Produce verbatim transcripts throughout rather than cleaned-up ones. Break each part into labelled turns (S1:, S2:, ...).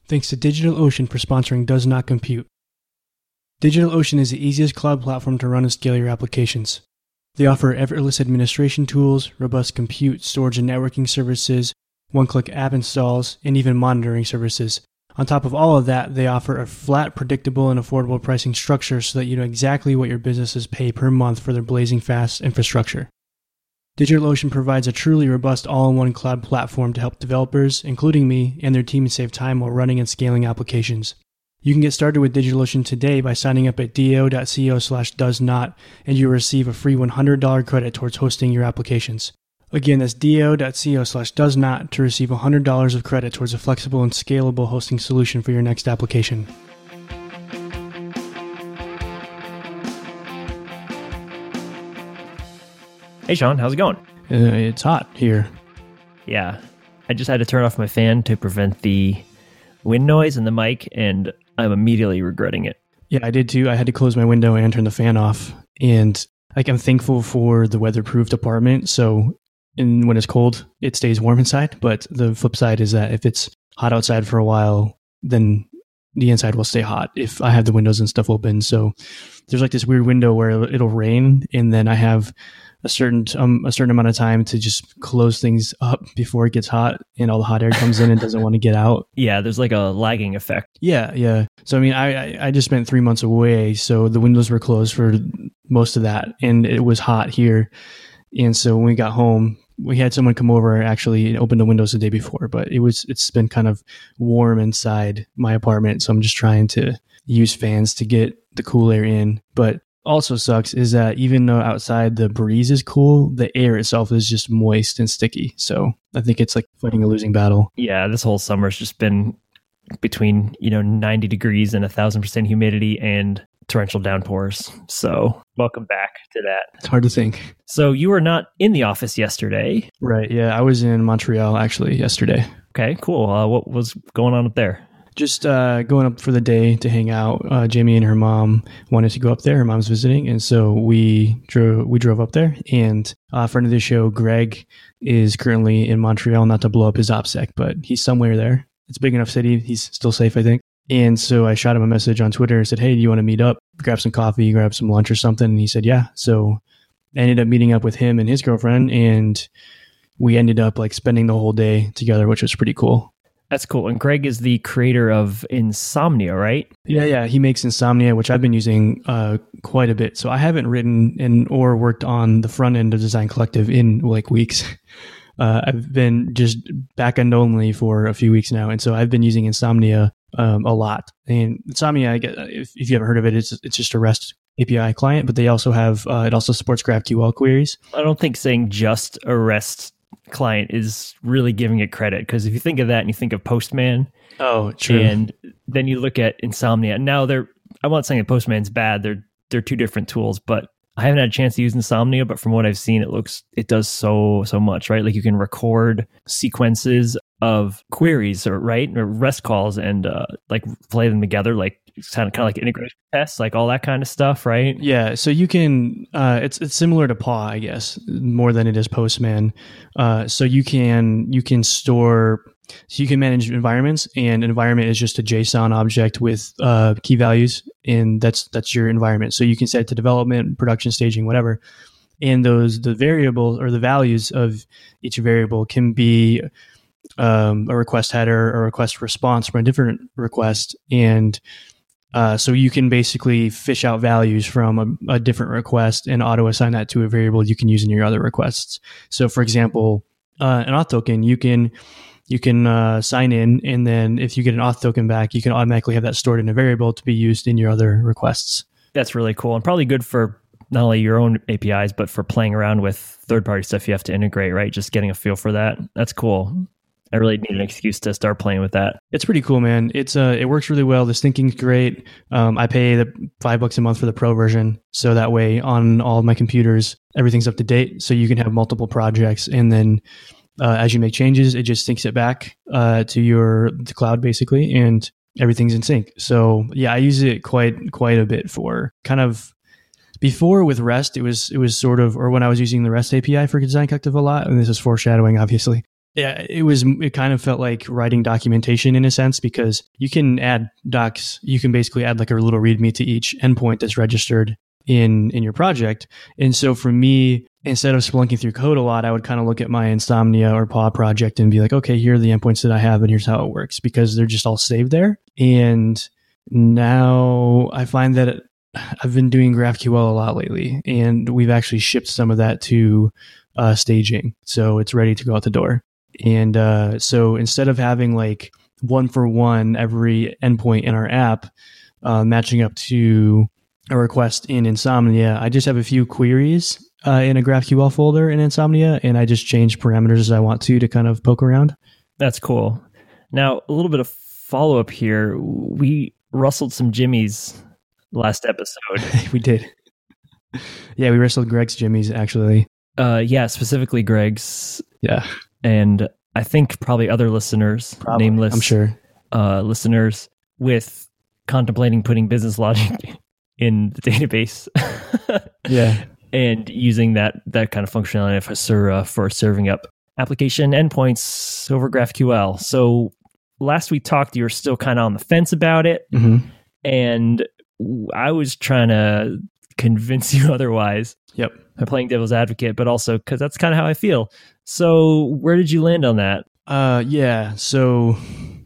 S1: Thanks to DigitalOcean for sponsoring Does Not Compute. DigitalOcean is the easiest cloud platform to run and scale your applications. They offer effortless administration tools, robust compute, storage and networking services, one-click app installs, and even monitoring services. On top of all of that, they offer a flat, predictable, and affordable pricing structure so that you know exactly what your businesses pay per month for their blazing fast infrastructure. DigitalOcean provides a truly robust all-in-one cloud platform to help developers, including me, and their team save time while running and scaling applications. You can get started with DigitalOcean today by signing up at do.co slash does not, and you'll receive a free one hundred dollars credit towards hosting your applications. Again, that's do.co slash does not to receive one hundred dollars of credit towards a flexible and scalable hosting solution for your next application.
S2: Hey, Sean, how's it going?
S1: Uh, it's hot here.
S2: Yeah, I just had to turn off my fan to prevent the wind noise in the mic, and I'm immediately regretting it.
S1: Yeah, I did too. I had to close my window and turn the fan off. And like, I'm thankful for the weatherproof apartment. So in, when it's cold, it stays warm inside. But the flip side is that if it's hot outside for a while, then the inside will stay hot if I have the windows and stuff open. So there's like this weird window where it'll rain, and then I have a certain um, a certain amount of time to just close things up before it gets hot and all the hot air comes in and doesn't want to get out.
S2: Yeah, there's like a lagging effect.
S1: Yeah, yeah. So I mean, I I just spent three months away, so the windows were closed for most of that, and it was hot here. And so when we got home, we had someone come over actually and open the windows the day before, but it was it's been kind of warm inside my apartment, so I'm just trying to use fans to get the cool air in. But also sucks is that even though outside the breeze is cool, the air itself is just moist and sticky. So I think it's like fighting a losing battle.
S2: Yeah, this whole summer's just been between, you know, ninety degrees and a thousand percent humidity and torrential downpours. So welcome back to that.
S1: It's hard to think.
S2: So you were not in the office yesterday.
S1: Right. Yeah. I was in Montreal actually yesterday.
S2: Okay, cool. Uh, what was going on up there?
S1: Just uh, going up for the day to hang out. Uh, Jamie and her mom wanted to go up there. Her mom's visiting, and so we drove. We drove up there. And uh, friend of the show, Greg, is currently in Montreal. Not to blow up his OPSEC, but he's somewhere there. It's a big enough city. He's still safe, I think. And so I shot him a message on Twitter and said, "Hey, do you want to meet up? Grab some coffee, grab some lunch or something?" And he said, "Yeah." So I ended up meeting up with him and his girlfriend, and we ended up like spending the whole day together, which was pretty cool.
S2: That's cool. And Greg is the creator of Insomnia, right?
S1: Yeah, yeah. He makes Insomnia, which I've been using uh, quite a bit. So I haven't written and or worked on the front end of Design Collective in like weeks. Uh, I've been just back end only for a few weeks now, and so I've been using Insomnia um, a lot. And Insomnia, I get, if, if you haven't heard of it, it's it's just a REST A P I client, but they also have uh, it also supports GraphQL queries.
S2: I don't think saying just a REST client is really giving it credit, because if you think of that and you think of Postman,
S1: oh, true,
S2: and then you look at Insomnia. Now they're, I'm not saying that Postman's bad. They're they're two different tools, but I haven't had a chance to use Insomnia. But from what I've seen, it looks it does so so much, right? Like you can record sequences of queries or right or REST calls and uh, like play them together, like kind of kind of like integration tests, like all that kind of stuff, right?
S1: Yeah. So you can, uh, it's it's similar to P A W, I guess, more than it is Postman. Uh, so you can you can store, so you can manage environments, and an environment is just a JSON object with uh, key values, and that's that's your environment. So you can set it to development, production, staging, whatever. And those the variables or the values of each variable can be um, a request header or request response from a different request, and Uh, so you can basically fish out values from a, a different request and auto assign that to a variable you can use in your other requests. So for example, uh, an auth token, you can you can uh, sign in, and then if you get an auth token back, you can automatically have that stored in a variable to be used in your other requests.
S2: That's really cool, and probably good for not only your own A P Is, but for playing around with third-party stuff you have to integrate, right? Just getting a feel for that. That's cool. I really need an excuse to start playing with that.
S1: It's pretty cool, man. It's uh, it works really well. The syncing's great. Um, I pay the five bucks a month for the pro version, so that way on all of my computers, everything's up to date. So you can have multiple projects, and then uh, as you make changes, it just syncs it back uh, to your the cloud basically, and everything's in sync. So yeah, I use it quite quite a bit for kind of. Before with REST, it was it was sort of, or when I was using the REST A P I for Design Collective a lot, and this is foreshadowing, obviously. Yeah, it was, it kind of felt like writing documentation in a sense, because you can add docs, you can basically add like a little README to each endpoint that's registered in, in your project. And so for me, instead of splunking through code a lot, I would kind of look at my Insomnia or Paw project and be like, okay, here are the endpoints that I have and here's how it works, because they're just all saved there. And now I find that it, I've been doing GraphQL a lot lately, and we've actually shipped some of that to uh, staging. So it's ready to go out the door. And uh, so instead of having like one for one every endpoint in our app uh, matching up to a request in Insomnia, I just have a few queries uh, in a GraphQL folder in Insomnia, and I just change parameters as I want to to kind of poke around.
S2: That's cool. Now, a little bit of follow up here. We rustled some jimmies last episode.
S1: We did. Yeah, we wrestled Greg's jimmies, actually.
S2: Uh, yeah, specifically Greg's.
S1: Yeah.
S2: And I think probably other listeners,
S1: Probably,
S2: nameless
S1: I'm sure.
S2: uh, listeners, with contemplating putting business logic in the database.
S1: Yeah.
S2: And using that that kind of functionality of Hasura for serving up application endpoints over GraphQL. So last we talked, you were still kind of on the fence about it.
S1: Mm-hmm.
S2: And I was trying to convince you otherwise.
S1: Yep.
S2: By playing devil's advocate, but also because that's kind of how I feel. So where did you land on that?
S1: Uh, yeah. So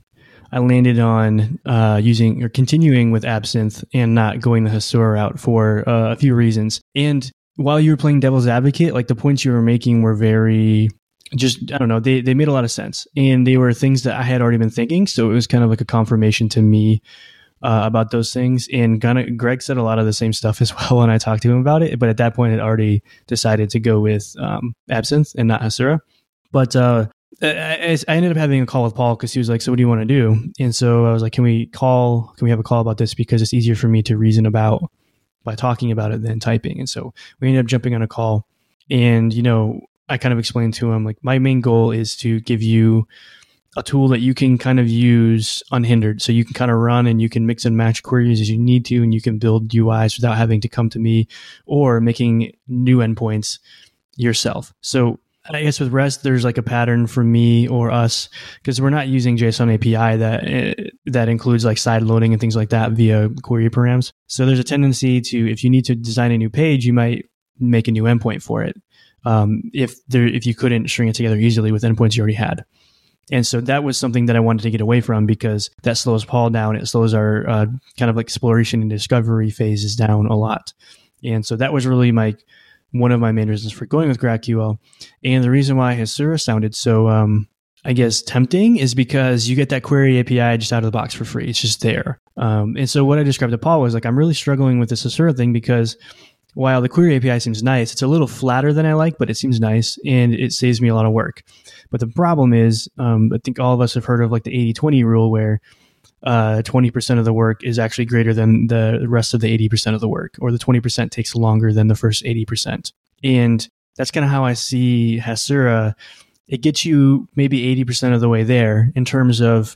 S1: I landed on uh, using or continuing with Absinthe and not going the Hasura route for uh, a few reasons. And while you were playing devil's advocate, like the points you were making were very just, I don't know, they, they made a lot of sense. And they were things that I had already been thinking. So it was kind of like a confirmation to me Uh, about those things. And kind of Greg said a lot of the same stuff as well when I talked to him about it. But at that point, I'd already decided to go with um, Absinthe and not Hasura. But uh, I, I ended up having a call with Paul because he was like, so what do you want to do? And so I was like, can we call, can we have a call about this? Because it's easier for me to reason about by talking about it than typing. And so we ended up jumping on a call. And, you know, I kind of explained to him, like, my main goal is to give you a tool that you can kind of use unhindered. So you can kind of run and you can mix and match queries as you need to, and you can build U Is without having to come to me or making new endpoints yourself. So I guess with REST, there's like a pattern for me or us, because we're not using JSON A P I that uh, that includes like side loading and things like that via query params. So there's a tendency to, if you need to design a new page, you might make a new endpoint for it. Um, if there, if you couldn't string it together easily with endpoints you already had. And so that was something that I wanted to get away from, because that slows Paul down. It slows our uh, kind of like exploration and discovery phases down a lot. And so that was really my one of my main reasons for going with GraphQL. And the reason why Hasura sounded so, um, I guess, tempting is because you get that query A P I just out of the box for free. It's just there. Um, and so what I described to Paul was like, I'm really struggling with this Hasura thing, because while the query A P I seems nice, it's a little flatter than I like, but it seems nice and it saves me a lot of work. But the problem is, um, I think all of us have heard of like the eighty twenty rule, where uh, twenty percent of the work is actually greater than the rest of the eighty percent of the work, or the twenty percent takes longer than the first eighty percent. And that's kind of how I see Hasura. It gets you maybe eighty percent of the way there in terms of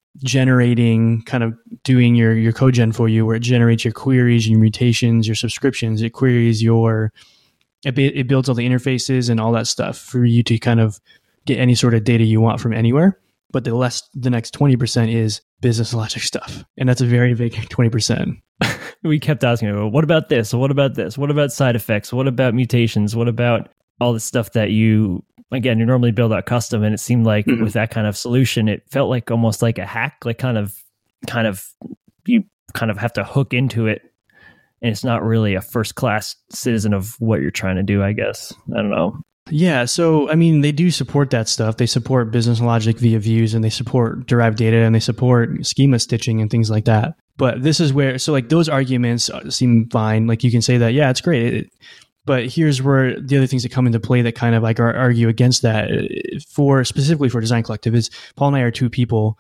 S1: generating, kind of doing your, your code gen for you, where it generates your queries, your mutations, your subscriptions. It queries your, it, it builds all the interfaces and all that stuff for you to kind of get any sort of data you want from anywhere. But the less, the next twenty percent is business logic stuff. And that's a very big twenty percent.
S2: We kept asking, well, what about this? What about this? What about side effects? What about mutations? What about all the stuff that you, again, you normally build out custom? And it seemed like mm-hmm. with that kind of solution, it felt like almost like a hack, like kind of, kind of, you kind of have to hook into it. And it's not really a first class citizen of what you're trying to do, I guess. I don't know.
S1: Yeah. So, I mean, they do support that stuff. They support business logic via views, and they support derived data, and they support schema stitching and things like that. But this is where, so like those arguments seem fine. Like you can say that, yeah, it's great. It, but here's where the other things that come into play that kind of like are, argue against that for specifically for Design Collective is Paul and I are two people,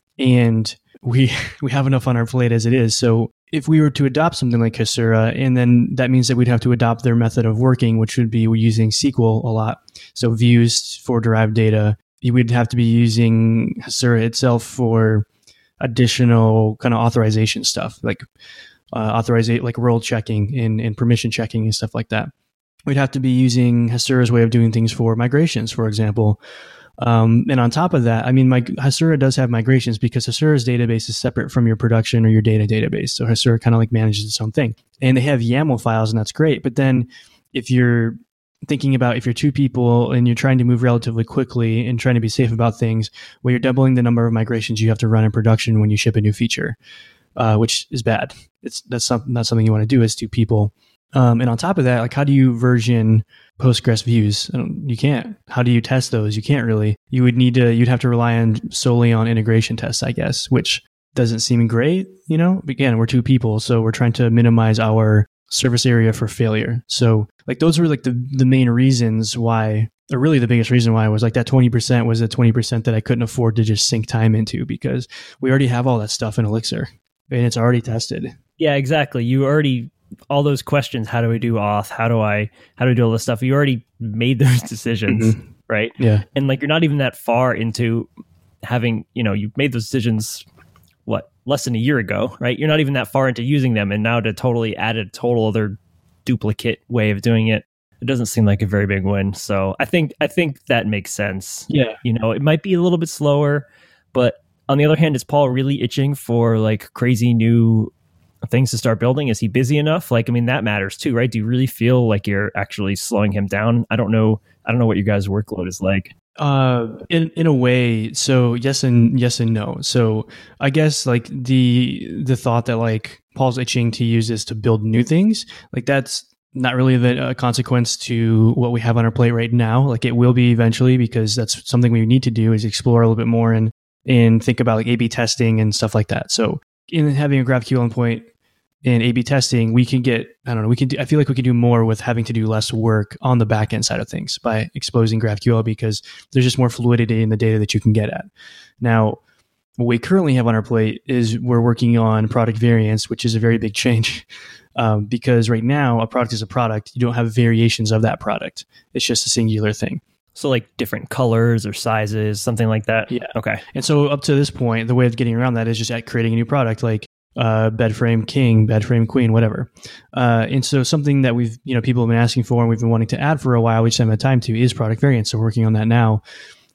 S1: and we, we have enough on our plate as it is. So if we were to adopt something like Hasura, and then that means that we'd have to adopt their method of working, which would be using S Q L a lot. So views for derived data. We'd have to be using Hasura itself for additional kind of authorization stuff, like uh, authorization, like role checking and, and permission checking and stuff like that. We'd have to be using Hasura's way of doing things for migrations, for example. Um, and on top of that, I mean, my Hasura does have migrations because Hasura's database is separate from your production or your data database. So Hasura kind of like manages its own thing. And they have YAML files, and that's great. But then if you're thinking about if you're two people and you're trying to move relatively quickly and trying to be safe about things, well, you're doubling the number of migrations you have to run in production when you ship a new feature, uh, which is bad. It's that's not, not something you want to do as two people. Um, and on top of that, like, how do you version Postgres views? You can't. How do you test those? You can't really. You would need to, you'd have to rely on solely on integration tests, I guess, which doesn't seem great. You know, again, we're two people, so we're trying to minimize our surface area for failure. So like, those were like the, the main reasons why, or really the biggest reason why, was like that twenty percent was the twenty percent that I couldn't afford to just sink time into, because we already have all that stuff in Elixir and it's already tested.
S2: Yeah, exactly. You already, all those questions, how do I do auth? How do I, how do I do all this stuff? You already made those decisions, mm-hmm. right?
S1: Yeah.
S2: And like, you're not even that far into having, you know, you made those decisions, what, less than a year ago, right? You're not even that far into using them. And now to totally add a total other duplicate way of doing it, it doesn't seem like a very big win. So I think, I think that makes sense.
S1: Yeah.
S2: You know, it might be a little bit slower, but on the other hand, is Paul really itching for like crazy new things to start building? Is he busy enough? Like, I mean, that matters too, right? Do you really feel like you're actually slowing him down? I don't know. I don't know what your guys' workload is like.
S1: Uh, in in a way, so yes and yes and no. So I guess like the the thought that like Paul's itching to use this to build new things, like that's not really the uh, consequence to what we have on our plate right now. Like, it will be eventually, because that's something we need to do, is explore a little bit more and and think about like A B testing and stuff like that. So in having a GraphQL endpoint in A B testing, we can get, I don't know, we can do, I feel like we can do more with having to do less work on the back end side of things by exposing GraphQL, because there's just more fluidity in the data that you can get at. Now, what we currently have on our plate is we're working on product variants, which is a very big change, um, because right now a product is a product. You don't have variations of that product. It's just a singular thing.
S2: So like different colors or sizes, something like that?
S1: Yeah.
S2: Okay.
S1: And so up to this point, the way of getting around that is just at creating a new product, like uh, bed frame king, bed frame queen, whatever. Uh, and so something that we've, you know, people have been asking for and we've been wanting to add for a while, we just haven't had time to, is product variants. So we're working on that now.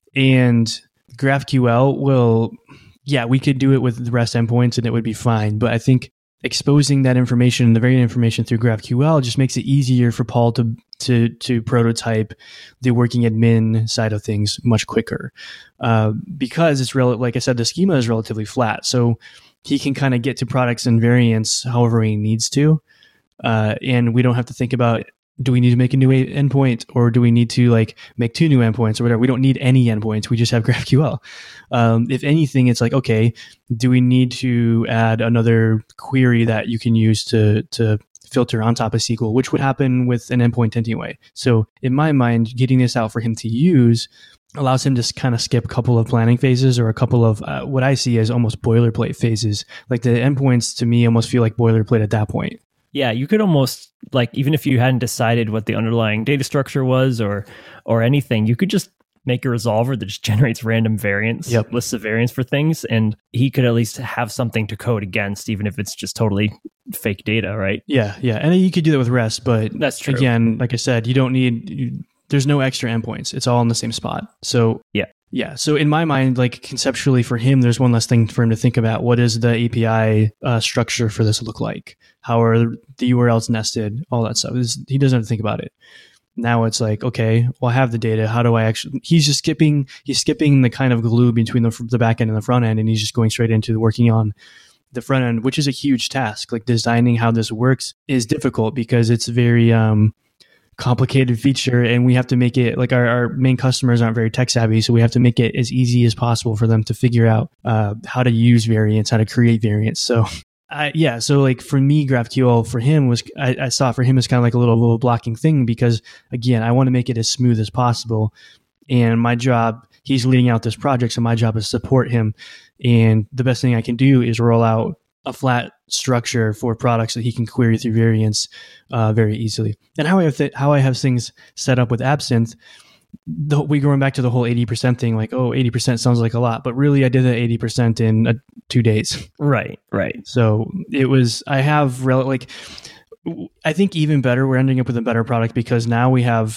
S1: And GraphQL will, yeah, we could do it with the REST endpoints and it would be fine. But I think exposing that information, the variant information through GraphQL, just makes it easier for Paul to to to prototype the working admin side of things much quicker, uh, because it's rel- like I said, the schema is relatively flat, so he can kind of get to products and variants however he needs to, uh, and we don't have to think about, do we need to make a new endpoint or do we need to like make two new endpoints or whatever? We don't need any endpoints. We just have GraphQL. Um, if anything, it's like, okay, do we need to add another query that you can use to to filter on top of S Q L, which would happen with an endpoint anyway. So in my mind, getting this out for him to use allows him to kind of skip a couple of planning phases or a couple of uh, what I see as almost boilerplate phases. Like the endpoints to me almost feel like boilerplate at that point.
S2: Yeah, you could almost, like, even if you hadn't decided what the underlying data structure was or or anything, you could just make a resolver that just generates random variants,
S1: yep.
S2: lists of variants for things, and he could at least have something to code against, even if it's just totally fake data, right?
S1: Yeah, yeah. And you could do that with REST, but
S2: that's true.
S1: Again, like I said, you don't need, you, there's no extra endpoints. It's all in the same spot. So
S2: yeah.
S1: Yeah. So in my mind, like conceptually for him, there's one less thing for him to think about. What does the A P I uh, structure for this look like? How are the U R Ls nested? All that stuff. It's, he doesn't have to think about it. Now it's like, okay, well, I have the data. How do I actually, he's just skipping, he's skipping the kind of glue between the, the back end and the front end. And he's just going straight into working on the front end, which is a huge task. Like designing how this works is difficult because it's very, um, complicated feature, and we have to make it like our, our main customers aren't very tech savvy, so we have to make it as easy as possible for them to figure out uh, how to use variants, how to create variants. So I, yeah, so like for me, GraphQL for him was, I, I saw it for him as kind of like a little, little blocking thing, because again, I want to make it as smooth as possible. And my job, he's leading out this project, so my job is to support him. And the best thing I can do is roll out a flat structure for products that he can query through variants uh, very easily. And how I have th- how I have things set up with Absinthe, the, we going back to the whole eighty percent thing, like, oh, eighty percent sounds like a lot, but really I did that eighty percent in uh, two days.
S2: Right, right.
S1: So it was, I have, rel- like, I think even better, we're ending up with a better product because now we have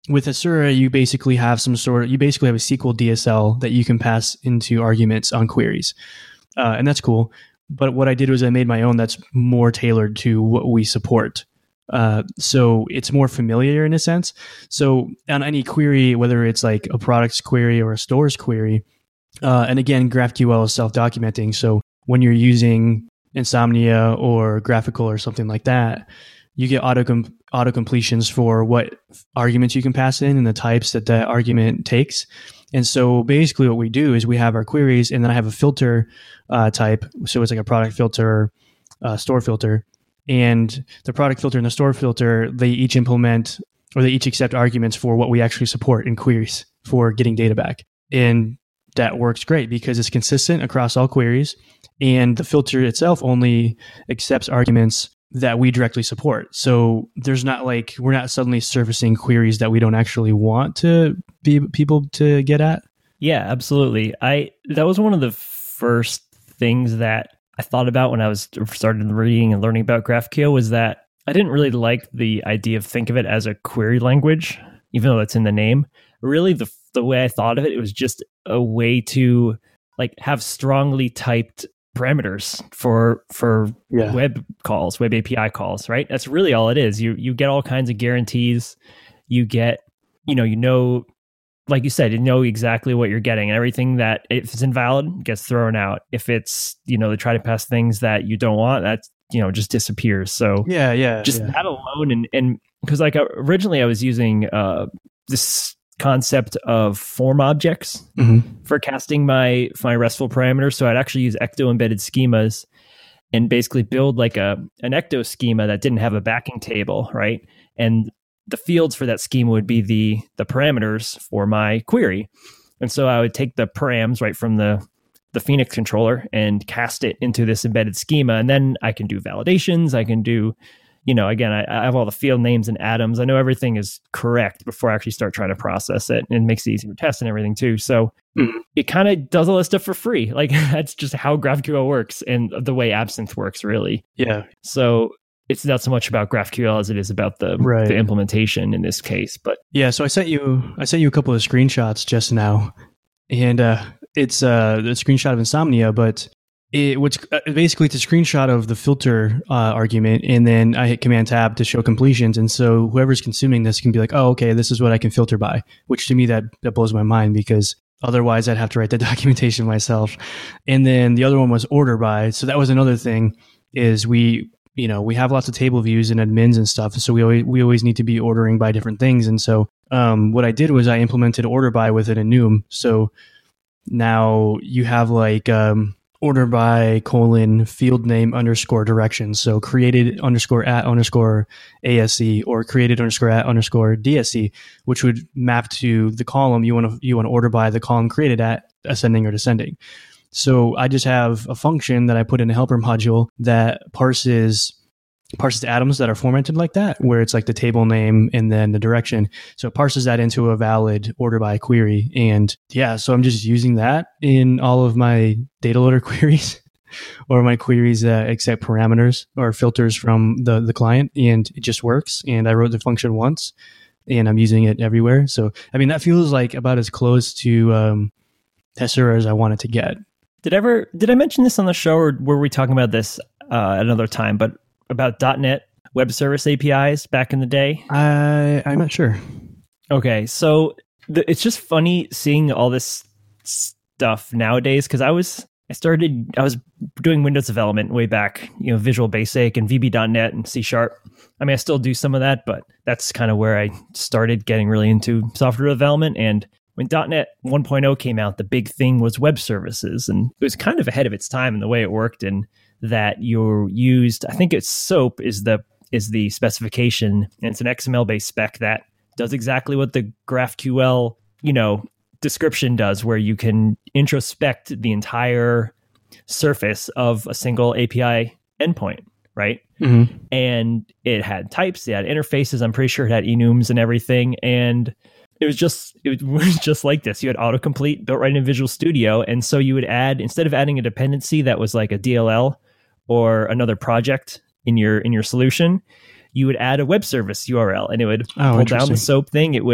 S1: with Hasura, you basically have some sort of, you basically have a S Q L D S L that you can pass into arguments on queries. Uh, and that's cool. But what I did was I made my own that's more tailored to what we support. Uh, so it's more familiar in a sense. So on any query, whether it's like a products query or a stores query, uh, and again, GraphQL is self-documenting. So when you're using Insomnia or Graphical or something like that, you get auto com- auto completions for what arguments you can pass in and the types that that argument takes. And so basically what we do is we have our queries, and then I have a filter uh, type. So it's like a product filter, uh, store filter. And the product filter and the store filter, they each implement or they each accept arguments for what we actually support in queries for getting data back. And that works great because it's consistent across all queries. And the filter itself only accepts arguments that we directly support. So there's not like, we're not suddenly surfacing queries that we don't actually want to be people to get at.
S2: Yeah, absolutely. I, that was one of the first things that I thought about when I was started reading and learning about GraphQL, was that I didn't really like the idea of think of it as a query language, even though that's in the name. Really, the the way I thought of it, it was just a way to like have strongly typed parameters for for yeah. web calls, web A P I calls, right? That's really all it is. You you get all kinds of guarantees. You get, you know, you know, like you said, you know exactly what you're getting, and everything that if it's invalid gets thrown out. If it's, you know, they try to pass things that you don't want, that's, you know, just disappears. So
S1: yeah, yeah,
S2: just
S1: yeah.
S2: that alone, and and because like originally I was using uh, this concept of form objects mm-hmm. for casting my my RESTful parameters. So I'd actually use Ecto embedded schemas and basically build like a an Ecto schema that didn't have a backing table, right? And the fields for that schema would be the the parameters for my query. And so I would take the params right from the the Phoenix controller and cast it into this embedded schema. And then I can do validations. I can do, you know, again, I, I have all the field names and atoms. I know everything is correct before I actually start trying to process it, and it makes it easy to test and everything too. So mm-hmm. it kind of does all this stuff for free. Like that's just how GraphQL works and the way Absinthe works, really.
S1: Yeah.
S2: So it's not so much about GraphQL as it is about the, right. the implementation in this case. But
S1: yeah, so I sent you I sent you a couple of screenshots just now, and uh, it's uh, the screenshot of Insomnia, but it what's uh, basically it's a screenshot of the filter uh, argument, and then I hit Command Tab to show completions, and so whoever's consuming this can be like, oh, okay, this is what I can filter by, which to me that that blows my mind because otherwise I'd have to write the documentation myself. And then the other one was order by, so that was another thing is we. You know, we have lots of table views and admins and stuff. So we always, we always need to be ordering by different things. And so um, what I did was I implemented order by with an enum. So now you have like um, order by colon field name underscore directions. So created underscore at underscore A S C or created underscore at underscore D S C, which would map to the column you want to you want to order by the column created at ascending or descending. So I just have a function that I put in a helper module that parses parses atoms that are formatted like that, where it's like the table name and then the direction. So it parses that into a valid order by query. And yeah, so I'm just using that in all of my data loader queries or my queries that accept parameters or filters from the, the client, and it just works. And I wrote the function once and I'm using it everywhere. So, I mean, that feels like about as close to um, Hasura as I want it to get.
S2: Did ever did I mention this on the show, or were we talking about this uh, at another time? But about .NET Web Service A P Is back in the day?
S1: I I'm not sure.
S2: Okay, so the, it's just funny seeing all this stuff nowadays because I was I started I was doing Windows development way back, you know, Visual Basic and V B dot net and C Sharp. I mean, I still do some of that, but that's kind of where I started getting really into software development. And when .NET one point oh came out, the big thing was web services, and it was kind of ahead of its time in the way it worked, and that you used, I think it's SOAP is the is the specification, and it's an X M L-based spec that does exactly what the GraphQL, you know, description does, where you can introspect the entire surface of a single A P I endpoint, right? Mm-hmm. And it had types, it had interfaces, I'm pretty sure it had enums and everything, and It was just it was just like this. You had autocomplete built right in Visual Studio. And so you would add, instead of adding a dependency that was like a D L L or another project in your in your solution, you would add a web service U R L, and it would oh, pull down the SOAP thing. It would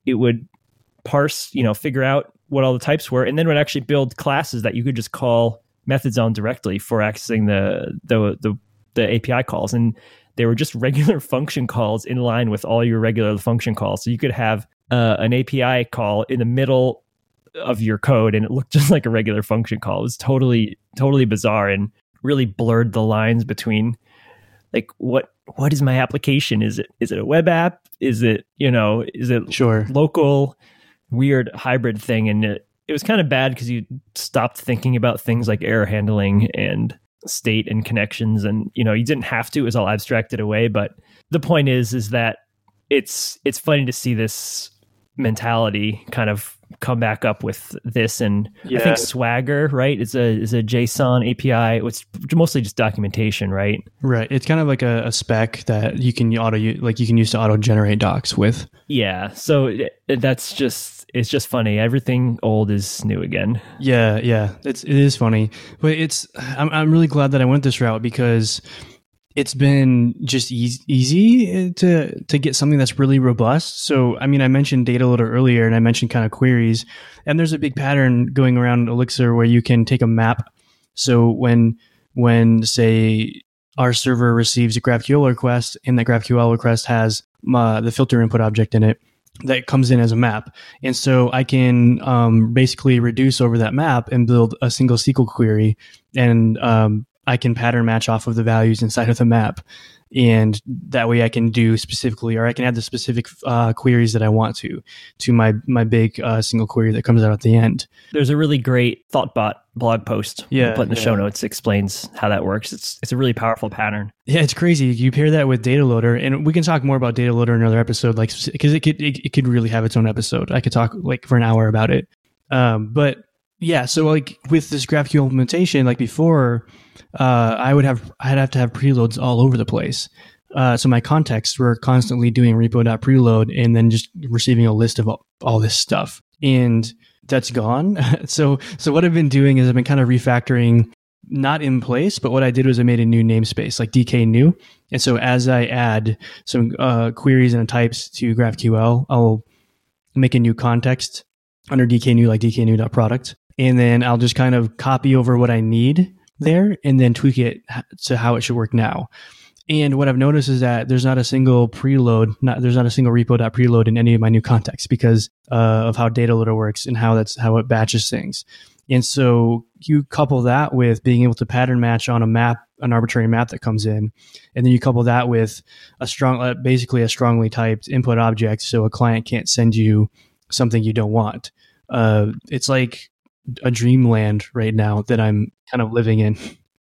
S2: it would parse, you know, figure out what all the types were, and then would actually build classes that you could just call methods on directly for accessing the the the, the A P I calls. And they were just regular function calls in line with all your regular function calls. So you could have uh, an A P I call in the middle of your code, and it looked just like a regular function call. It was totally, totally bizarre, and really blurred the lines between like what what is my application? Is it is it a web app? Is it, you know, is it
S1: Sure.
S2: local, weird hybrid thing? And it, it was kind of bad because you stopped thinking about things like error handling and state and connections, and you know, you didn't have to. It was all abstracted away. But the point is, is that it's it's funny to see this mentality kind of come back up with this. And
S1: Yeah.
S2: I think Swagger, right, is a is a JSON A P I. It's mostly just documentation, right?
S1: Right. It's kind of like a, a spec that you can auto like you can use to auto generate docs with.
S2: Yeah. So it, that's just it's just funny. Everything old is new again.
S1: Yeah, yeah. It's it is funny, but it's I'm I'm really glad that I went this route because it's been just easy, easy to to get something that's really robust. So, I mean, I mentioned data loader earlier, and I mentioned kind of queries, and there's a big pattern going around Elixir where you can take a map. So when when say our server receives a GraphQL request, and that GraphQL request has uh, the filter input object in it, that comes in as a map. And so I can um, basically reduce over that map and build a single S Q L query, and um, I can pattern match off of the values inside of the map. And that way I can do specifically, or I can add the specific uh, queries that I want to, to my, my big uh, single query that comes out at the end.
S2: There's a really great ThoughtBot blog post
S1: Yeah,
S2: we'll put in the
S1: yeah.
S2: show notes. Explains how that works. It's it's a really powerful pattern.
S1: Yeah, it's crazy. You pair that with data loader, and we can talk more about data loader in another episode, like, because it could, it, it could really have its own episode. I could talk like for an hour about it. Um, but yeah, so like with this GraphQL implementation, like before, uh, I would have, I'd have to have preloads all over the place. Uh, so my contexts were constantly doing repo.preload and then just receiving a list of all, all this stuff. And that's gone. so, so what I've been doing is I've been kind of refactoring, not in place, but what I did was I made a new namespace like D K new. And so as I add some uh, queries and types to GraphQL, I'll make a new context under D K new, like dknew.product. And then I'll just kind of copy over what I need there and then tweak it to how it should work now. And what I've noticed is that there's not a single preload, not, there's not a single repo.preload in any of my new contexts because uh, of how data loader works and how that's how it batches things. And so you couple that with being able to pattern match on a map, an arbitrary map that comes in, and then you couple that with a strong, uh, basically a strongly typed input object, so a client can't send you something you don't want. Uh, it's like a dreamland right now that I'm kind of living in.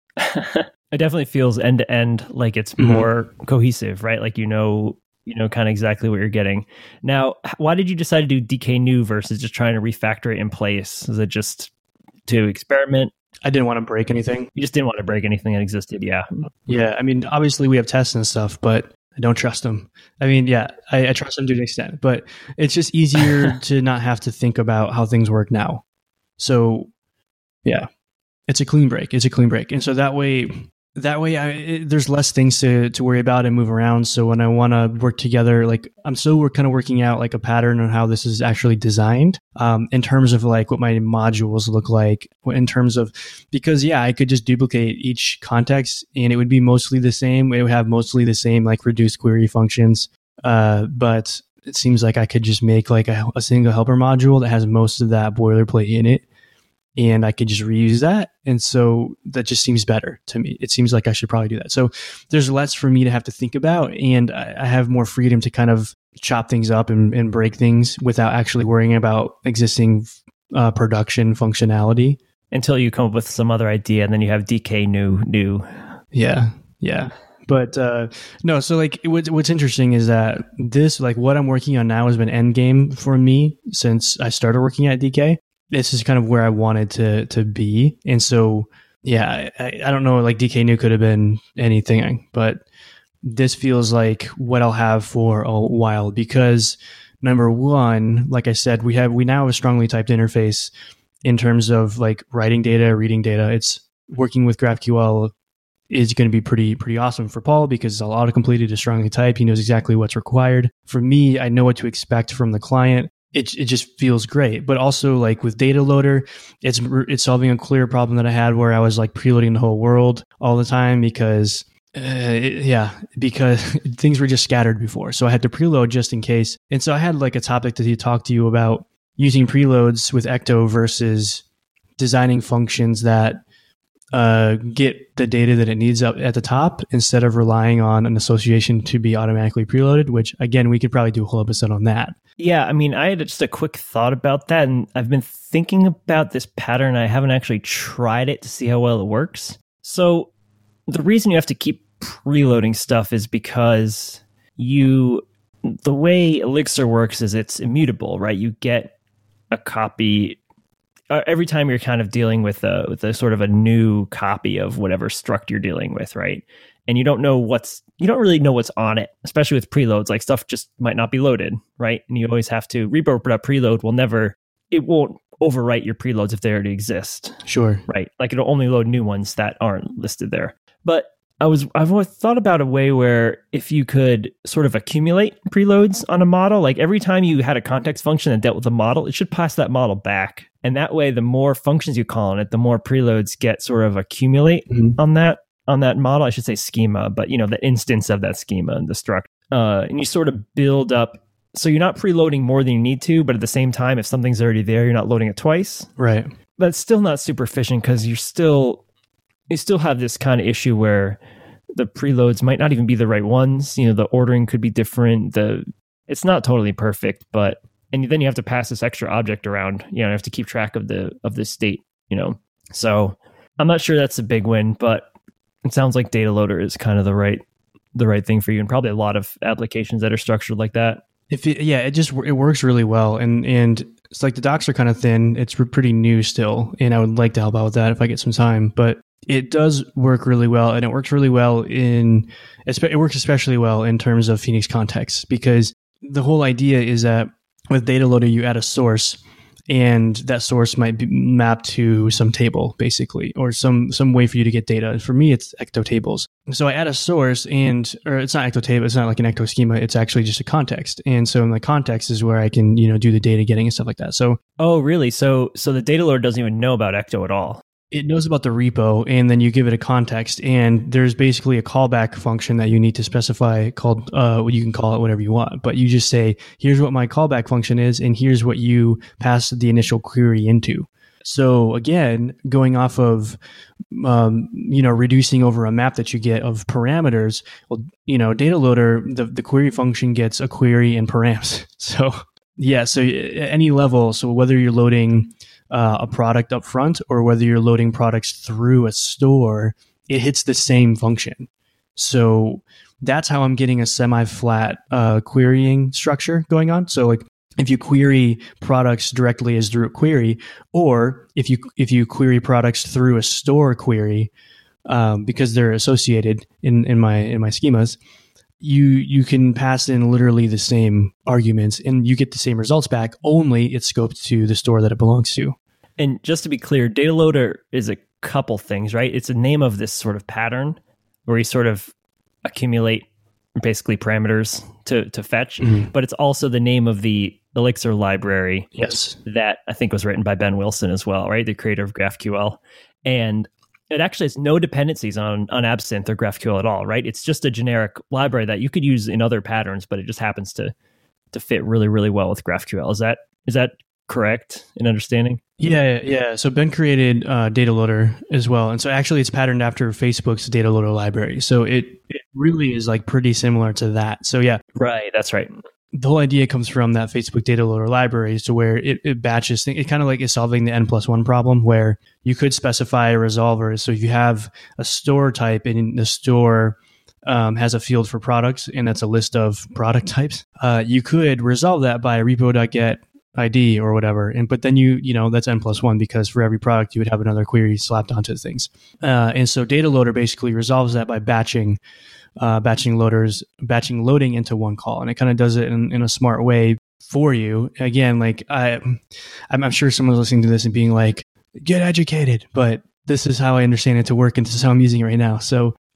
S2: It definitely feels end to end like it's
S1: Mhm.
S2: more cohesive, right? Like you know, you know, kind of exactly what you're getting. Now, why did you decide to do D K new versus just trying to refactor it in place? Is it just to experiment?
S1: I didn't want to break anything.
S2: You just didn't want to break anything that existed, yeah.
S1: Yeah, I mean, obviously we have tests and stuff, but I don't trust them. I mean, yeah, I, I trust them to an extent, but it's just easier to not have to think about how things work now. So, yeah, it's a clean break. It's a clean break, and so that way, that way, I, it, there's less things to to worry about and move around. So when I want to work together, like I'm still we're kind of working out like a pattern on how this is actually designed, um, in terms of like what my modules look like, in terms of because yeah, I could just duplicate each context and it would be mostly the same. It would have mostly the same like reduced query functions, uh, but it seems like I could just make like a, a single helper module that has most of that boilerplate in it. And I could just reuse that. And so that just seems better to me. It seems like I should probably do that. So there's less for me to have to think about. And I, I have more freedom to kind of chop things up and, and break things without actually worrying about existing uh, production functionality.
S2: Until you come up with some other idea and then you have D K new, new.
S1: Yeah. Yeah. But uh, no, so like what's, what's interesting is that this, like what I'm working on now has been end game for me since I started working at D K. This is kind of where I wanted to to be. And so, yeah, I, I don't know, like D K new could have been anything, but this feels like what I'll have for a while because number one, like I said, we have, we now have a strongly typed interface in terms of like writing data, reading data. It's working with GraphQL is going to be pretty pretty awesome for Paul because it's all auto-completed to strongly type. He knows exactly what's required. For me, I know what to expect from the client. It it just feels great. But also like with Data Loader, it's it's solving a clear problem that I had where I was like preloading the whole world all the time because uh, it, yeah, because things were just scattered before. So I had to preload just in case. And so I had like a topic to talk to you about using preloads with Ecto versus designing functions that uh, get the data that it needs up at the top instead of relying on an association to be automatically preloaded, which again, we could probably do a whole episode on that.
S2: Yeah, I mean, I had just a quick thought about that, and I've been thinking about this pattern. I haven't actually tried it to see how well it works. So the reason you have to keep preloading stuff is because you, the way Elixir works is it's immutable, right? You get a copy uh, every time you're kind of dealing with a with a sort of a new copy of whatever struct you're dealing with, right? And you don't know what's you don't really know what's on it, especially with preloads. Like stuff just might not be loaded, right? And you always have to repo.preload will never it won't overwrite your preloads if they already exist.
S1: Sure.
S2: Right. Like it'll only load new ones that aren't listed there. But I was I've always thought about a way where if you could sort of accumulate preloads on a model, like every time you had a context function that dealt with a model, it should pass that model back. And that way, the more functions you call on it, the more preloads get sort of accumulate mm-hmm. on that on that model. I should say schema, but you know, the instance of that schema and the struct. Uh, and you sort of build up. So you're not preloading more than you need to, but at the same time, if something's already there, you're not loading it twice.
S1: Right.
S2: But it's still not super efficient because you're still you still have this kind of issue where the preloads might not even be the right ones. You know, the ordering could be different. The it's not totally perfect, but and then you have to pass this extra object around. You know, you have to keep track of the of the state. You know, so I'm not sure that's a big win, but it sounds like Data Loader is kind of the right the right thing for you, and probably a lot of applications that are structured like that.
S1: If it, yeah, it just it works really well, and and it's like the docs are kind of thin. It's pretty new still, and I would like to help out with that if I get some time, but. It does work really well, and it works really well in, it works especially well in terms of Phoenix context, because the whole idea is that with Data Loader, you add a source, and that source might be mapped to some table, basically, or some some way for you to get data. For me, it's Ecto tables. So I add a source, and or it's not Ecto table, it's not like an Ecto schema, it's actually just a context. And so in the context is where I can, you know, do the data getting and stuff like that. So
S2: oh, really? So so the Data Loader doesn't even know about Ecto at all.
S1: It knows about the repo, and then you give it a context, and there's basically a callback function that you need to specify called, uh, you can call it whatever you want, but you just say, here's what my callback function is, and here's what you pass the initial query into. So again, going off of, um, you know, reducing over a map that you get of parameters, well, you know, Data Loader, the, the query function gets a query and params. So yeah, so at any level, so whether you're loading Uh, a product up front or whether you're loading products through a store, it hits the same function. So that's how I'm getting a semi-flat uh, querying structure going on. So like if you query products directly as through a query, or if you if you query products through a store query, um, because they're associated in, in my in my schemas, you you can pass in literally the same arguments and you get the same results back, only it's scoped to the store that it belongs to.
S2: And just to be clear, Data Loader is a couple things, right? It's a name of this sort of pattern where you sort of accumulate basically parameters to, to fetch, mm-hmm. but it's also the name of the Elixir library.
S1: Yes.
S2: That I think was written by Ben Wilson as well, right? The creator of GraphQL. And it actually has no dependencies on, on Absinthe or GraphQL at all, right? It's just a generic library that you could use in other patterns, but it just happens to to fit really, really well with GraphQL. Is that is that correct in understanding?
S1: Yeah, yeah. So Ben created uh, Data Loader as well. And so actually it's patterned after Facebook's Data Loader library. So it, it really is like pretty similar to that. So yeah.
S2: Right, that's right.
S1: The whole idea comes from that Facebook Data Loader library, to where it, it batches things. It kind of like is solving the N plus one problem, where you could specify a resolver. So if you have a store type and the store um, has a field for products, and that's a list of product types, uh, you could resolve that by repo.get I D or whatever. And but then you, you know, that's N plus one, because for every product you would have another query slapped onto things. Uh, and so Data Loader basically resolves that by batching Uh, batching loaders, batching loading into one call, and it kind of does it in, in a smart way for you. Again, like I, I'm, I'm sure someone's listening to this and being like, "Get educated," but this is how I understand it to work, and this is how I'm using it right now. So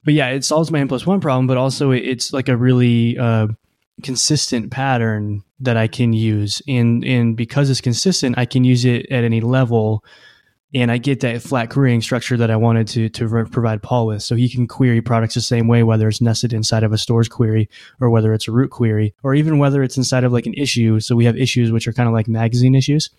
S1: but yeah, it solves my N plus one problem, but also it's like a really uh, consistent pattern that I can use. And, and because it's consistent, I can use it at any level. And I get that flat querying structure that I wanted to to re- provide Paul with. So he can query products the same way, whether it's nested inside of a stores query or whether it's a root query, or even whether it's inside of like an issue. So we have issues which are kind of like magazine issues.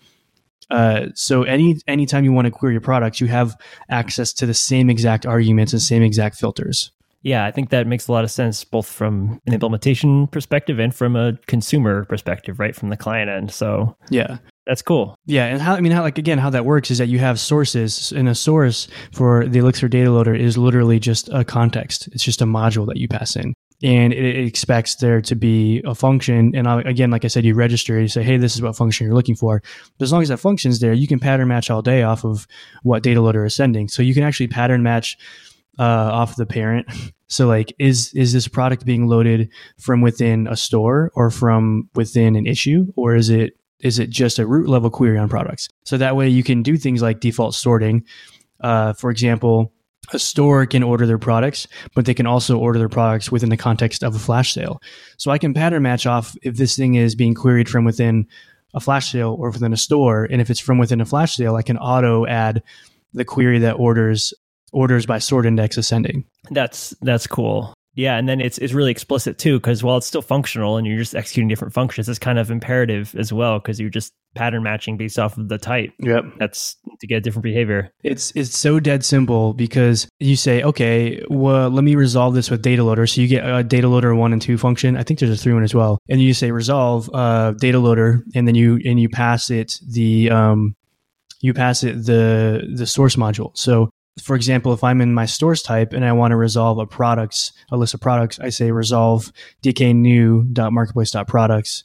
S1: Uh, so any anytime you want to query your products, you have access to the same exact arguments and same exact filters.
S2: Yeah, I think that makes a lot of sense, both from an implementation perspective and from a consumer perspective, right? From the client end. So
S1: yeah.
S2: That's cool.
S1: Yeah, and how I mean, how like again, how that works is that you have sources, and a source for the Elixir data loader is literally just a context. It's just a module that you pass in, and it, it expects there to be a function. And I, again, like I said, you register, you say, "Hey, this is what function you're looking for." But as long as that function's there, you can pattern match all day off of what data loader is sending. So you can actually pattern match uh, off the parent. So like, is is this product being loaded from within a store or from within an issue, or is it Is it just a root level query on products? So that way you can do things like default sorting. Uh, for example, a store can order their products, but they can also order their products within the context of a flash sale. So I can pattern match off if this thing is being queried from within a flash sale or within a store. And if it's from within a flash sale, I can auto add the query that orders orders by sort index ascending.
S2: That's that's cool. Yeah, and then it's it's really explicit too, because while it's still functional and you're just executing different functions, it's kind of imperative as well, because you're just pattern matching based off of the type.
S1: Yep.
S2: That's to get different behavior.
S1: It's it's so dead simple, because you say, okay, well, let me resolve this with data loader. So you get a data loader one and two function. I think there's a three one as well. And you say resolve uh, data loader, and then you and you pass it the um you pass it the the source module. So for example, if I'm in my stores type and I want to resolve a products, a list of products, I say resolve dknew.marketplace.products.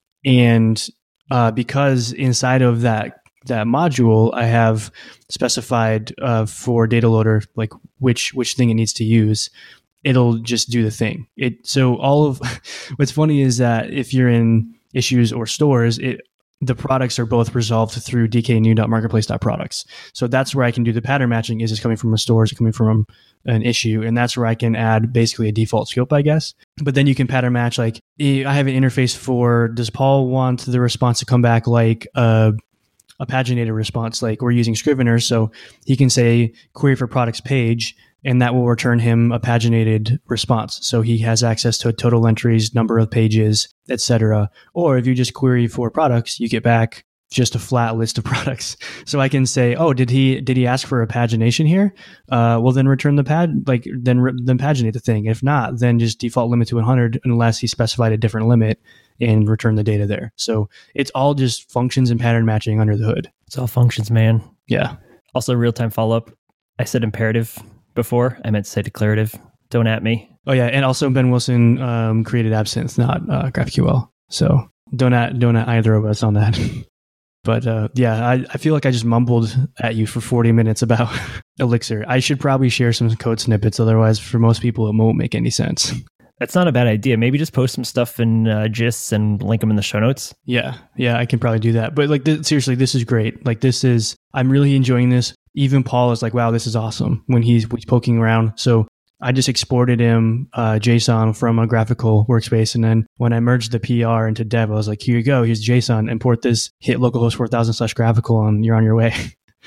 S1: And uh, because inside of that that module, I have specified uh, for data loader, like which which thing it needs to use, it'll just do the thing. It so all of what's funny is that if you're in issues or stores, it the products are both resolved through dknew.marketplace.products. So that's where I can do the pattern matching. Is it coming from a store? Is it coming from an issue? And that's where I can add basically a default scope, I guess. But then you can pattern match, like I have an interface for, does Paul want the response to come back like a, a paginated response? Like we're using Scrivener. So he can say query for products page, and that will return him a paginated response. So he has access to total entries, number of pages, et cetera. Or if you just query for products, you get back just a flat list of products. So I can say, oh, did he did he ask for a pagination here? Uh, well, then return the pad, like then re- then paginate the thing. If not, then just default limit to one hundred unless he specified a different limit, and return the data there. So it's all just functions and pattern matching under the hood.
S2: It's all functions, man.
S1: Yeah.
S2: Also, real-time follow-up. I said imperative before. I meant to say declarative. Don't at me.
S1: Oh yeah, and also Ben Wilson um, created Absinthe, not uh, GraphQL. So don't at don't at either of us on that. But uh, yeah, I, I feel like I just mumbled at you for forty minutes about Elixir. I should probably share some code snippets, otherwise for most people it won't make any sense.
S2: That's not a bad idea. Maybe just post some stuff in uh, gists and link them in the show notes.
S1: Yeah, yeah, I can probably do that. But like, th- seriously, this is great. Like, this is, I'm really enjoying this. Even Paul is like, wow, this is awesome when he's, he's poking around. So I just exported him uh, JSON from a graphical workspace. And then when I merged the P R into dev, I was like, here you go. Here's JSON. Import this, hit localhost four thousand slash graphical, and you're on your way.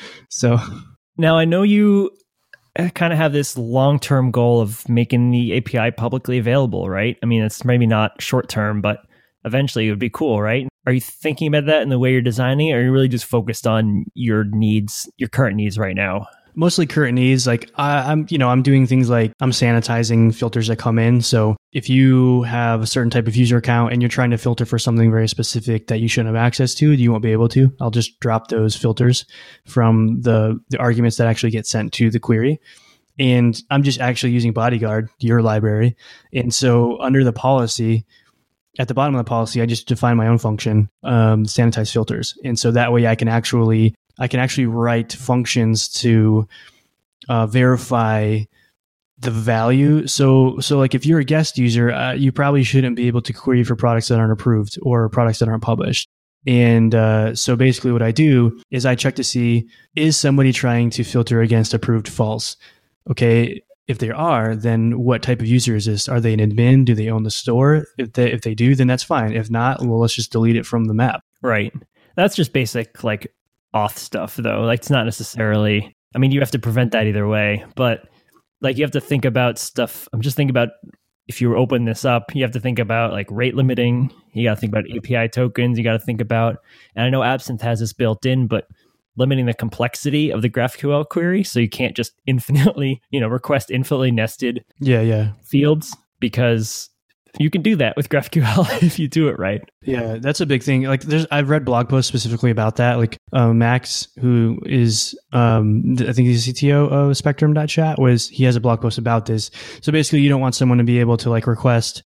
S1: So
S2: now I know you kind of have this long-term goal of making the A P I publicly available, right? I mean, it's maybe not short-term, but eventually it would be cool, right? Are you thinking about that in the way you're designing it, or are you really just focused on your needs, your current needs right now?
S1: Mostly current needs. Like I, I'm, you know, I'm doing things like I'm sanitizing filters that come in. So if you have a certain type of user account and you're trying to filter for something very specific that you shouldn't have access to, you won't be able to. I'll just drop those filters from the, the arguments that actually get sent to the query. And I'm just actually using Bodyguard, your library. And so under the policy, at the bottom of the policy, I just define my own function, um, sanitize filters. And so that way I can actually I can actually write functions to uh, verify the value. So, so like if you're a guest user, uh, you probably shouldn't be able to query for products that aren't approved or products that aren't published. And uh, so basically what I do is I check to see, is somebody trying to filter against approved false? Okay, if they are, then what type of user is this? Are they an admin? Do they own the store? If they if they do, then that's fine. If not, well, let's just delete it from the map.
S2: Right. That's just basic like auth stuff, though. Like it's not necessarily. I mean, you have to prevent that either way, but like you have to think about stuff. I'm just thinking about if you open this up, you have to think about like rate limiting. You got to think about A P I tokens. You got to think about, and I know Absinthe has this built in, but limiting the complexity of the GraphQL query, so you can't just infinitely, you know, request infinitely nested
S1: yeah, yeah.
S2: fields, because you can do that with GraphQL if you do it right.
S1: Yeah, that's a big thing. Like, there's I've read blog posts specifically about that. Like, uh, Max, who is um, I think he's the C T O of Spectrum dot chat, was he has a blog post about this. So basically, you don't want someone to be able to like request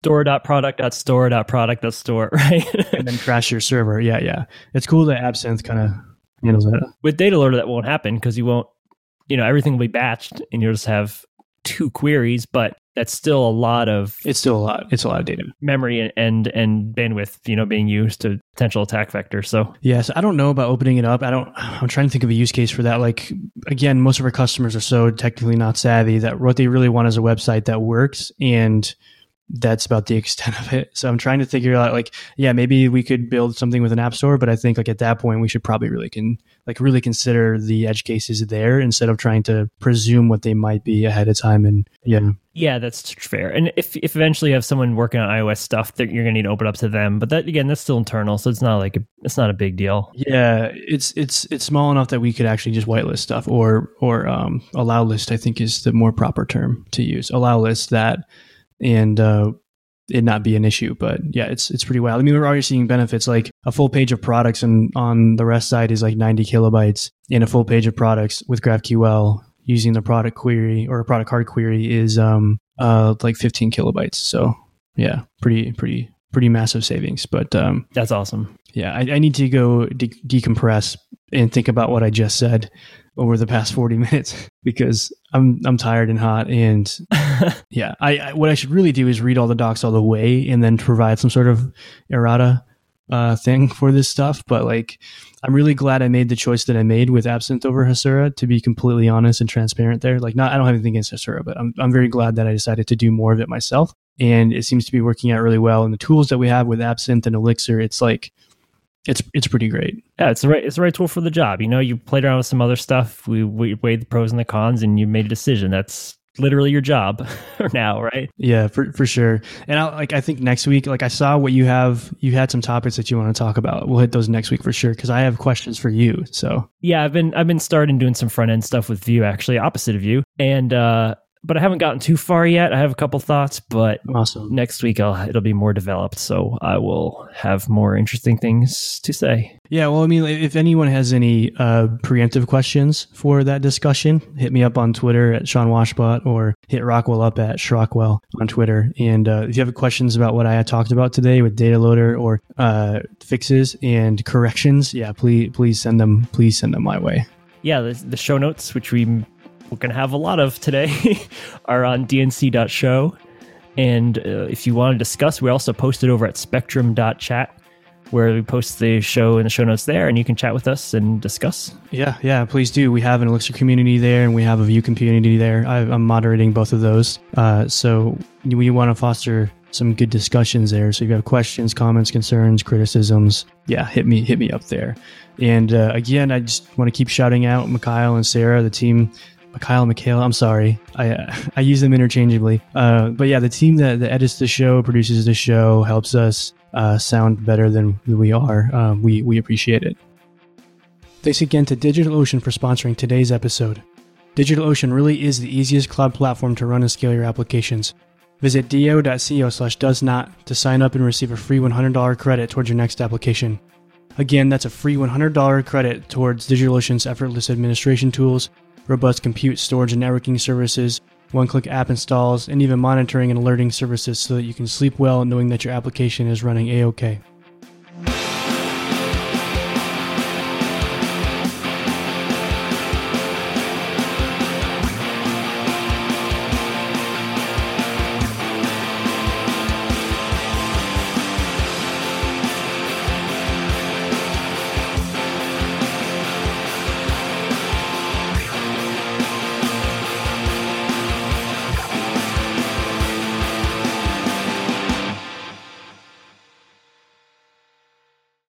S2: store.product.store.product.store, right?
S1: and then crash your server. Yeah, yeah. It's cool that Absinthe kind of handles that.
S2: With data loader, that won't happen because you won't, you know, everything will be batched and you'll just have two queries, but that's still a lot of
S1: it's still a lot. It's a lot of data,
S2: memory and and, and bandwidth, you know, being used to potential attack vector. So
S1: yes, I don't know about opening it up. I don't. I'm trying to think of a use case for that. Like again, most of our customers are so technically not savvy that what they really want is a website that works, and that's about the extent of it. So I'm trying to figure out like, yeah, maybe we could build something with an app store, but I think like at that point we should probably really can like really consider the edge cases there instead of trying to presume what they might be ahead of time. And yeah.
S2: Yeah, that's fair. And if if eventually you have someone working on iOS stuff, that you're gonna need to open up to them. But that again, that's still internal, so it's not like a, it's not a big deal.
S1: Yeah, it's it's it's small enough that we could actually just whitelist stuff or or um, allow list. I think is the more proper term to use. Allow list that. And uh, it not be an issue, but yeah, it's it's pretty wild. I mean, we're already seeing benefits like a full page of products, and on the REST side is like ninety kilobytes, and a full page of products with GraphQL using the product query or a product card query is um uh like fifteen kilobytes. So yeah, pretty pretty pretty massive savings. But um,
S2: that's awesome.
S1: Yeah, I, I need to go de- decompress and think about what I just said over the past forty minutes because I'm I'm tired and hot, and yeah, I, I what I should really do is read all the docs all the way and then provide some sort of errata uh, thing for this stuff. But like, I'm really glad I made the choice that I made with Absinthe over Hasura, to be completely honest and transparent there. Like, not I don't have anything against Hasura, but I'm I'm very glad that I decided to do more of it myself, and it seems to be working out really well. And the tools that we have with Absinthe and Elixir, it's like. It's it's pretty great.
S2: Yeah, it's the right it's the right tool for the job. You know, you played around with some other stuff. We, we weighed the pros and the cons, and you made a decision. That's literally your job now, right?
S1: Yeah, for for sure. And I like I think next week, like I saw what you have. You had some topics that you want to talk about. We'll hit those next week for sure because I have questions for you. So
S2: yeah, I've been I've been starting doing some front end stuff with Vue, actually, opposite of you, and. uh But I haven't gotten too far yet. I have a couple thoughts, but
S1: awesome. Next
S2: week I'll, it'll be more developed, so I will have more interesting things to say.
S1: Yeah, well, I mean, if anyone has any uh, preemptive questions for that discussion, hit me up on Twitter at Sean Washbot or hit Rockwell up at Shrockwell on Twitter. And uh, if you have questions about what I had talked about today with data loader or uh, fixes and corrections, yeah, please please send them. Please send them my way.
S2: Yeah, the, the show notes, which we we're going to have a lot of today, are on d n c dot show. And uh, if you want to discuss, we also post it over at spectrum dot chat, where we post the show and the show notes there, and you can chat with us and discuss.
S1: Yeah, yeah, please do. We have an Elixir community there, and we have a Vue community there. I, I'm moderating both of those. Uh, so we want to foster some good discussions there. So if you have questions, comments, concerns, criticisms, yeah, hit me hit me up there. And uh, again, I just want to keep shouting out Mikhail and Sarah, the team. Mikhail and Michaela, I'm sorry. I uh, I use them interchangeably. Uh, but yeah, the team that, that edits the show, produces the show, helps us uh, sound better than we are. Um, we, we appreciate it. Thanks again to DigitalOcean for sponsoring today's episode. DigitalOcean really is the easiest cloud platform to run and scale your applications. Visit do.co slash does not to sign up and receive a free one hundred dollars credit towards your next application. Again, that's a free one hundred dollars credit towards DigitalOcean's effortless administration tools, robust compute, storage, and networking services, one-click app installs, and even monitoring and alerting services so that you can sleep well knowing that your application is running A-OK.